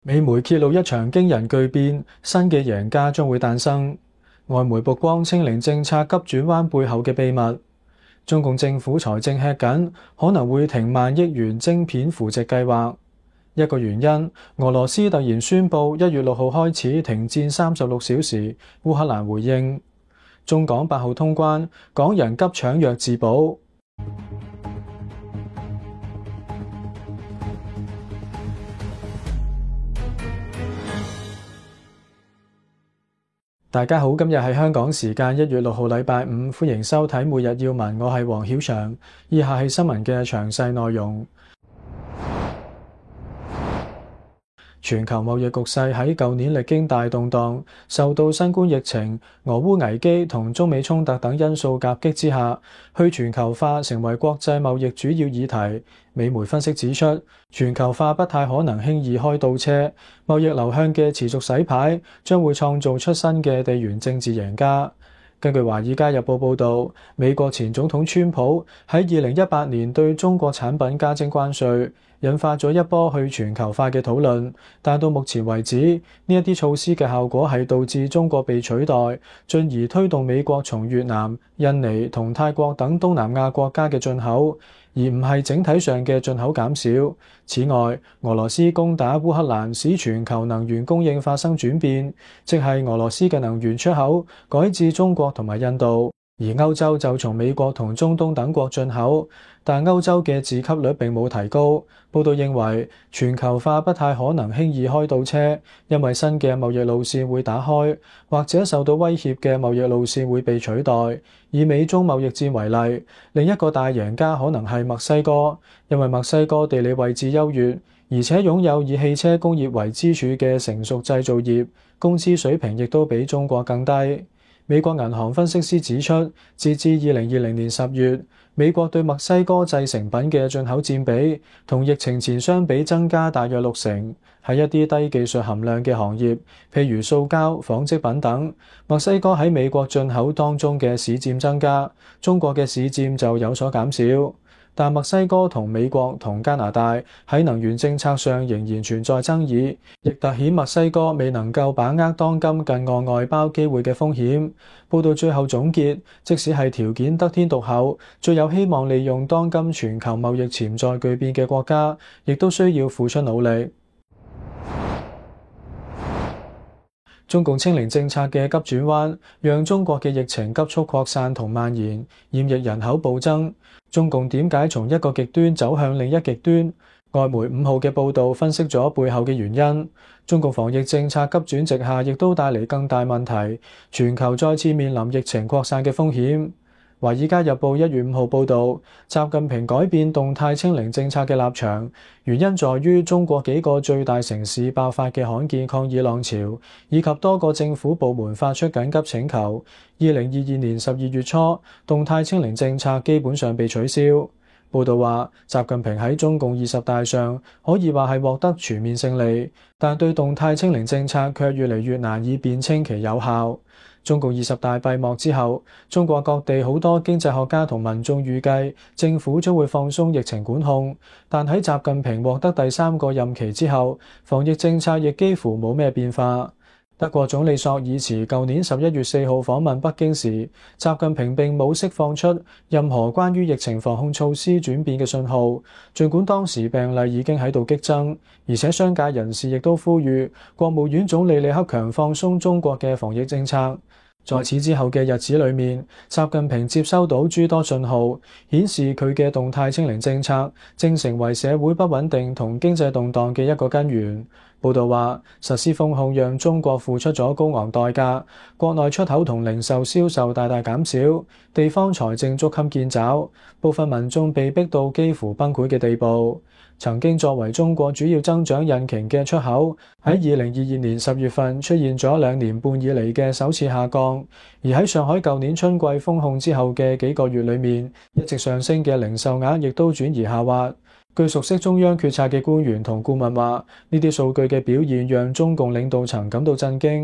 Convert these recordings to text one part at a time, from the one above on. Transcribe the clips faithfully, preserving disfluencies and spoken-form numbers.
美媒揭露一場驚人巨變，新嘅贏家將會誕生。外媒曝光清零政策急轉彎背後嘅秘密。中共政府財政吃緊，可能會停萬億元晶片扶植計劃。一個原因，俄羅斯突然宣布一月六號開始停戰三十六小時。烏克蘭回應。中港八號通關，港人急搶藥自保。大家好，今日係香港時間一月六號禮拜五，歡迎收睇每日要聞，我係黃曉翔。以下係新聞嘅詳細內容。全球貿易局勢喺舊年歷經大動盪，受到新冠疫情、俄烏危機同中美衝突等因素夾擊之下，去全球化成為國際貿易主要議題。美媒分析指出，全球化不太可能輕易開倒車，貿易流向嘅持續洗牌將會創造出新嘅地緣政治贏家。根據《華爾街日報》報導，美國前總統川普喺二零一八年對中國產品加徵關稅，引發咗一波去全球化嘅討論。但到目前為止，呢一啲措施嘅效果係導致中國被取代，進而推動美國從越南、印尼同泰國等東南亞國家嘅進口，而唔係整體上嘅進口減少。此外，俄羅斯攻打烏克蘭，使全球能源供應發生轉變，即係俄羅斯嘅能源出口改至中國同埋印度，而歐洲就從美國同中東等國進口，但歐洲嘅自給率並冇提高。報道認為，全球化不太可能輕易開倒車，因為新嘅貿易路線會打開，或者受到威脅嘅貿易路線會被取代。以美中貿易戰為例，另一個大贏家可能係墨西哥，因為墨西哥地理位置優越，而且擁有以汽車工業為支柱嘅成熟製造業，工資水平亦都比中國更低。美國銀行分析師指出，截至二零二零年十月，美國對墨西哥製成品嘅進口佔比同疫情前相比增加大約六成。喺一啲低技術含量嘅行業，譬如塑膠、紡織品等，墨西哥喺美國進口當中嘅市佔增加，中國嘅市佔就有所減少。但墨西哥同美國同加拿大喺能源政策上仍然存在爭議，亦凸顯墨西哥未能夠把握當今近岸外包機會嘅風險。報道最後總結，即使係條件得天獨厚、最有希望利用當今全球貿易潛在巨變嘅國家，亦都需要付出努力。中共清零政策嘅急轉彎，讓中國嘅疫情急速擴散同蔓延，染疫人口暴增。中共點解從一個極端走向另一極端？外媒五號嘅報導分析咗背後嘅原因。中共防疫政策急轉直下，亦都帶嚟更大問題，全球再次面臨疫情擴散嘅風險。《華爾街日報》一月五號報導，習近平改變動態清零政策嘅立場，原因在於中國幾個最大城市爆發嘅罕見抗議浪潮，以及多個政府部門發出緊急請求。二零二二年十二月初，動態清零政策基本上被取消。報導話，習近平喺中共二十大上可以話係獲得全面勝利，但對動態清零政策卻越嚟越難以辯稱其有效。中共二十大閉幕之後，中國各地好多經濟學家同民眾預計政府將會放鬆疫情管控，但喺習近平獲得第三個任期之後，防疫政策亦幾乎冇咩變化。德國總理朔爾茨舊年十一月四號訪問北京時，習近平並冇釋放出任何關於疫情防控措施轉變嘅信號。儘管當時病例已經喺度激增，而且商界人士亦都呼籲國務院總理李克強放鬆中國嘅防疫政策。在此之後嘅日子裏面，習近平接收到諸多信號，顯示佢嘅動態清零政策正成為社會不穩定同經濟動盪嘅一個根源。報道話，實施封控讓中國付出咗高昂代價，國內出口同零售銷售大大減少，地方財政捉襟見肘，部分民眾被逼到幾乎崩潰嘅地步。曾經作為中國主要增長引擎嘅出口，喺二零二二年十月份出現咗兩年半以嚟嘅首次下降，而喺上海舊年春季封控之後嘅幾個月裏面，一直上升嘅零售額亦都轉移下滑。據熟悉中央決策嘅官員同顧問話，呢啲數據嘅表現讓中共領導層感到震驚。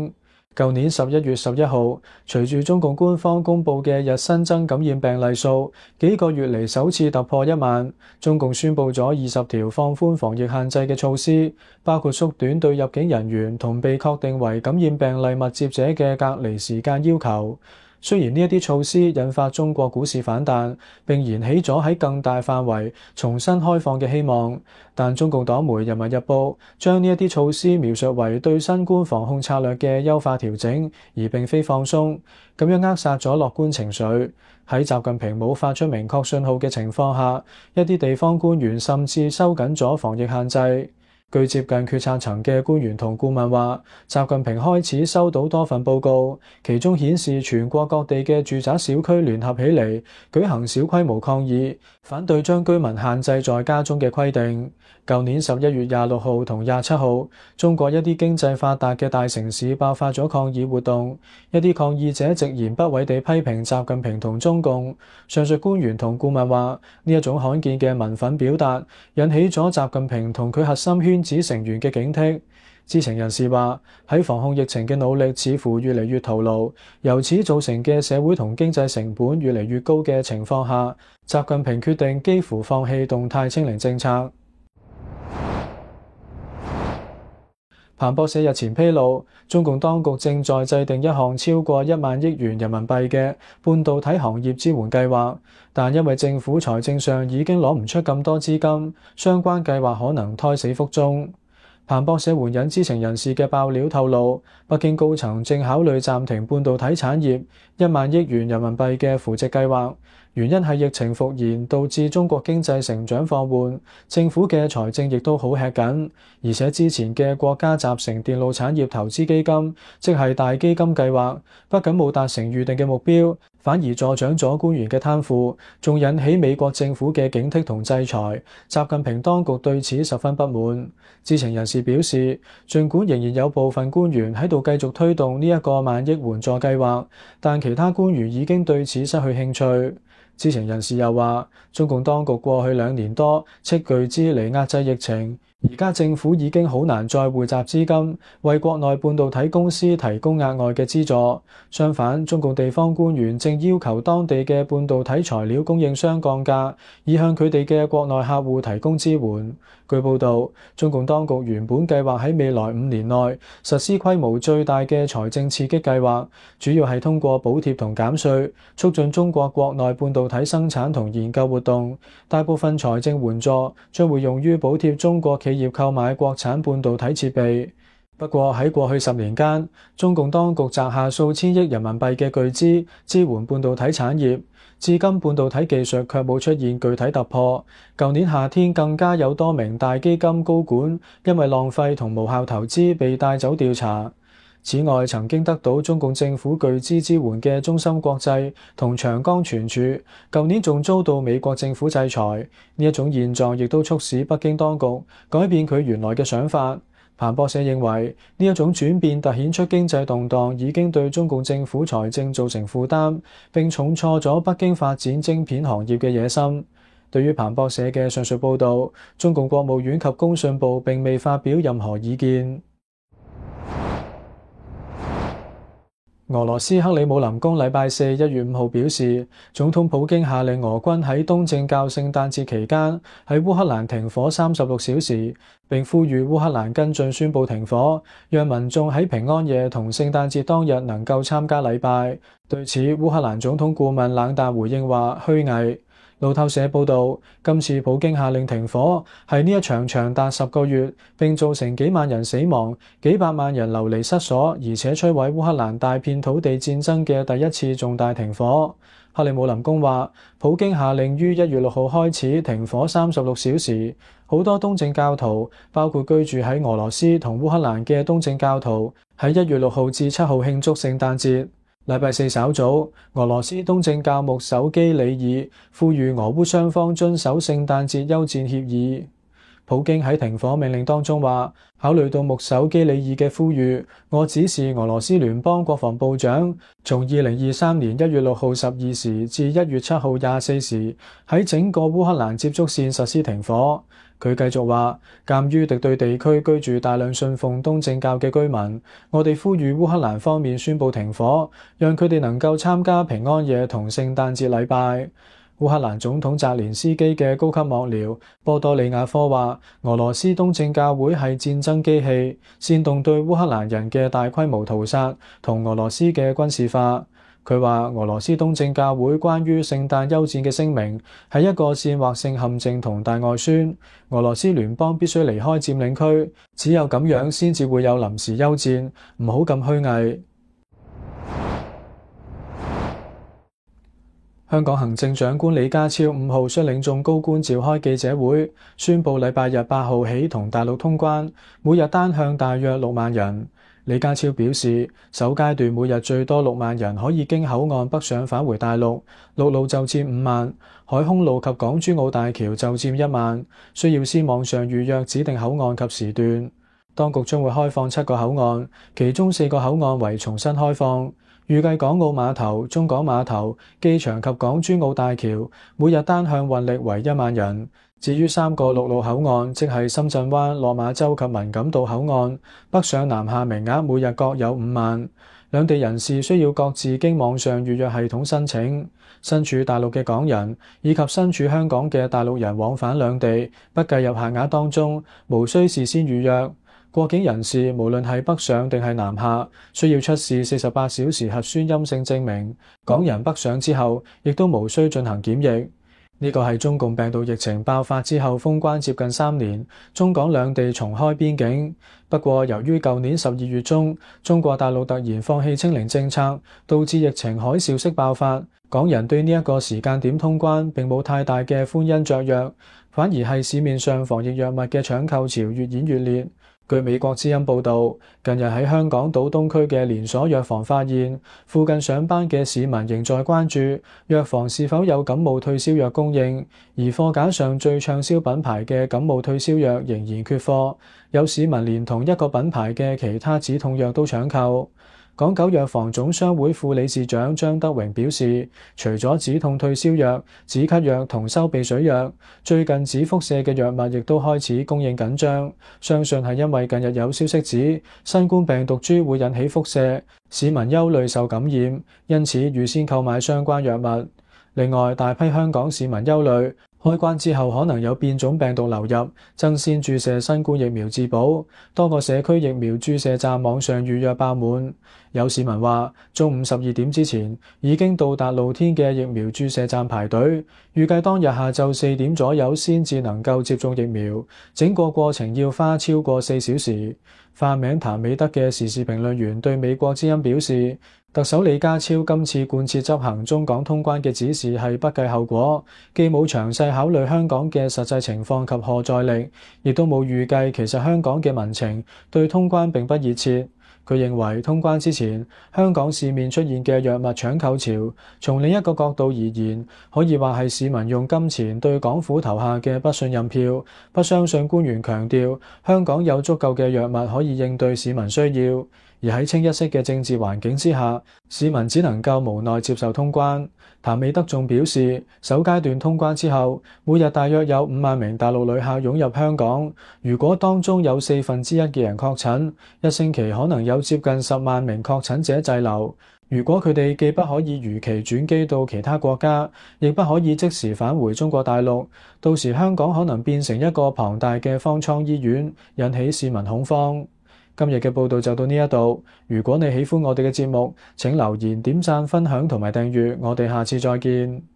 舊年十一月十一號，隨住中共官方公佈嘅日新增感染病例數幾個月嚟首次突破一萬，中共宣佈咗二十條放寬防疫限制嘅措施，包括縮短對入境人員同被確定為感染病例密接者嘅隔離時間要求。雖然呢一啲措施引發中國股市反彈，並燃起咗喺更大範圍重新開放嘅希望，但中共黨媒《人民日報》將呢一啲措施描述為對新冠防控策略嘅優化調整，而並非放鬆，咁樣扼殺咗樂觀情緒。喺習近平冇發出明確信號嘅情況下，一啲地方官員甚至收緊咗防疫限制。據接近決策層嘅官員同顧問話，習近平開始收到多份報告，其中顯示全國各地嘅住宅小區聯合起嚟舉行小規模抗議，反對將居民限制在家中嘅規定。舊年十一月廿六號同廿七號，中國一啲經濟發達嘅大城市爆發咗抗議活動，一啲抗議者直言不諱地批評習近平同中共。上述官員同顧問話，呢一種罕見嘅民憤表達引起咗習近平同佢核心圈子成員嘅警惕。知情人士話，喺防控疫情嘅努力似乎越嚟越徒勞，由此造成嘅社會同經濟成本越嚟越高嘅情況下，習近平決定幾乎放棄動態清零政策。彭博社日前披露，中共當局正在制定一項超過一萬億元人民幣嘅半導體行業支援計劃，但因為政府財政上已經攞唔出咁多資金，相關計劃可能胎死腹中。彭博社援引知情人士嘅爆料透露，北京高層正考慮暫停半導體產業一萬億元人民幣嘅扶植計劃，原因係疫情復燃導致中國經濟成長放緩，政府嘅財政亦都好吃緊，而且之前嘅國家集成電路產業投資基金，即係大基金計劃，不僅冇達成預定嘅目標，反而助長咗官員嘅貪腐，仲引起美國政府嘅警惕同制裁。習近平當局對此十分不滿。知情人士表示，儘管仍然有部分官員喺度繼續推動呢一個萬億援助計劃，但其他官員已經對此失去興趣。知情人士又話，中共當局過去兩年多斥巨資嚟壓制疫情，而家政府已經好難再匯集資金為國內半導體公司提供額外嘅資助。相反，中共地方官員正要求當地嘅半導體材料供應商降價，以向佢哋嘅國內客戶提供支援。據報道，中共當局原本計劃喺未來五年內實施規模最大嘅財政刺激計劃，主要係通過補貼同減稅，促進中國國內半導體生產同研究活動。大部分財政援助將會用於補貼中國企業購買國產半導體設備。不過喺過去十年間，中共當局擲下數千億人民幣嘅巨資支援半導體產業，至今半導體技術卻冇出現具體突破。舊年夏天更加有多名大基金高管因為浪費同無效投資被帶走調查。此外，曾經得到中共政府巨資支援嘅中芯國際同長江存儲，舊年仲遭到美國政府制裁。呢一種現狀亦都促使北京當局改變佢原來嘅想法。彭博社認為，呢一種轉變凸顯出經濟動盪已經對中共政府財政造成負擔，並重挫咗北京發展晶片行業嘅野心。對於彭博社嘅上述報導，中共國務院及工信部並未發表任何意見。俄羅斯克里姆林宮禮拜四一月五號表示，總統普京下令俄軍喺東正教聖誕節期間喺烏克蘭停火三十六小時，並呼籲烏克蘭跟進宣布停火，讓民眾喺平安夜同聖誕節當日能夠參加禮拜。對此，烏克蘭總統顧問冷淡回應話虛偽。路透社報導，今次普京下令停火係呢一場長達十個月並造成幾萬人死亡、幾百萬人流離失所，而且摧毀烏克蘭大片土地戰爭嘅第一次重大停火。克里姆林宮話，普京下令於一月六號開始停火三十六小時，好多東正教徒，包括居住喺俄羅斯同烏克蘭嘅東正教徒，喺一月六號至七號慶祝聖誕節。禮拜四稍早，俄羅斯東正教牧首基里爾呼籲俄烏雙方遵守聖誕節休戰協議。普京喺停火命令當中話，考慮到牧首基里爾嘅呼籲，我指示俄羅斯聯邦國防部長從二零二三年一月六號十二時至一月七號廿四時喺整個烏克蘭接觸線實施停火。 佢繼續話，鑑於敵對地區居住大量信奉東正教嘅居民，我哋呼籲烏克蘭方面宣布停火，讓佢哋能夠參加平安夜同聖誕節禮拜。烏克蘭總統澤連斯基嘅高級幕僚波多利亞科話，俄羅斯東正教會係戰爭機器，煽動對烏克蘭人嘅大規模屠殺同俄羅斯嘅軍事化。佢話俄羅斯東正教會關於聖誕休戰嘅聲明係一個煽惑性陷阱同大外宣，俄羅斯聯邦必須離開佔領區，只有咁樣先至會有臨時休戰，唔好咁虛偽。香港行政長官李家超五號率領眾高官召開記者會，宣布禮拜日八號起同大陸通關，每日單向大約六萬人。李家超表示，首階段每日最多六萬人可以經口岸北上返回大陸，陸路就佔五萬，海空路及港珠澳大橋就佔一萬，需要先網上預約指定口岸及時段。當局將會開放七個口岸，其中四個口岸為重新開放。預計港澳碼頭、中港碼頭、機場及港珠澳大橋每日單向運力為一萬人。至於三個陸路口岸，即係深圳灣、落馬洲及文錦渡口岸，北上南下名額每日各有五萬。兩地人士需要各自經網上預約系統申請。身處大陸嘅港人以及身處香港嘅大陸人往返兩地，不計入限額當中，無需事先預約。過境人士無論係北上定係南下，需要出示四十八小時核酸陰性證明。港人北上之後，亦都無需進行檢疫。呢個係中共病毒疫情爆發之後封關接近三年，中港兩地重開邊境。不過，由於舊年十二月中，中國大陸突然放棄清零政策，導致疫情海嘯式爆發，港人對呢一個時間點通關並冇太大嘅歡欣雀躍，反而係市面上防疫藥物嘅搶購潮越演越烈。據美國之音報導，近日喺香港島東區嘅連鎖藥房發現，附近上班嘅市民仍在關注藥房是否有感冒退燒藥供應，而貨架上最暢銷品牌嘅感冒退燒藥仍然缺貨，有市民連同一個品牌嘅其他止痛藥都搶購。港九藥房總商會副理事長張德榮表示，除咗止痛退燒藥、止咳藥同收鼻水藥，最近止輻射嘅藥物亦都開始供應緊張，相信係因為近日有消息指新冠病毒株會引起輻射，市民憂慮受感染，因此預先購買相關藥物。另外，大批香港市民憂慮開關之後可能有變種病毒流入，爭先注射新冠疫苗自保。多個社區疫苗注射站網上預約爆滿，有市民話中午十二點之前已經到達露天嘅疫苗注射站排隊，預計當日下晝四點左右先至能夠接種疫苗，整個過程要花超過四小時。化名譚美德嘅時事評論員對美國之音表示，特首李家超今次貫徹執行中港通關嘅指示係不計後果，既冇詳細考慮香港嘅實際情況及荷載力，亦都冇預計其實香港嘅民情對通關並不熱切。佢認為通關之前，香港市面出現嘅藥物搶購潮，從另一個角度而言，可以話係市民用金錢對港府投下嘅不信任票，不相信官員強調香港有足夠嘅藥物可以應對市民需要。而喺清一色嘅政治環境之下，市民只能夠無奈接受通關。譚美德仲表示，首階段通關之後，每日大約有五萬名大陸旅客湧入香港。如果當中有四分之一嘅人確診，一星期可能有接近十萬名確診者滯留。如果佢哋既不可以如期轉機到其他國家，亦不可以即時返回中國大陸，到時香港可能變成一個龐大嘅方艙醫院，引起市民恐慌。今日嘅報道就到呢一度。如果你喜歡我哋嘅節目，請留言、點讚、分享同埋訂閱。我哋下次再見。